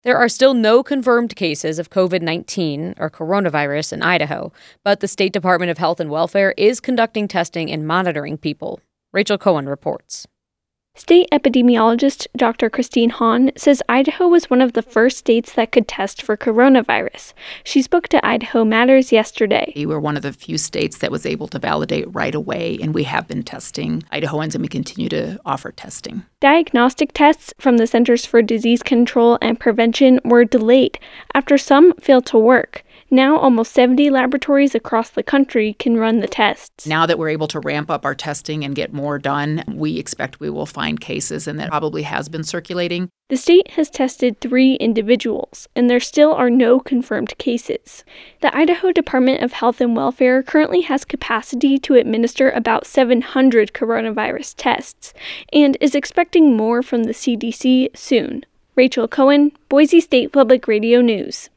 There are still no confirmed cases of COVID-19 or coronavirus in Idaho, but the State Department of Health and Welfare is conducting testing and monitoring people. Rachel Cohen reports. State epidemiologist Dr. Christine Hahn says Idaho was one of the first states that could test for coronavirus. She spoke to Idaho Matters yesterday. We were one of the few states that was able to validate right away, and we have been testing Idahoans, and we continue to offer testing. Diagnostic tests from the Centers for Disease Control and Prevention were delayed after some failed to work. Now, almost 70 laboratories across the country can run the tests. Now that we're able to ramp up our testing and get more done, we expect we will find cases, and that probably has been circulating. The state has tested 3 individuals, and there still are no confirmed cases. The Idaho Department of Health and Welfare currently has capacity to administer about 700 coronavirus tests, and is expecting more from the CDC soon. Rachel Cohen, Boise State Public Radio News.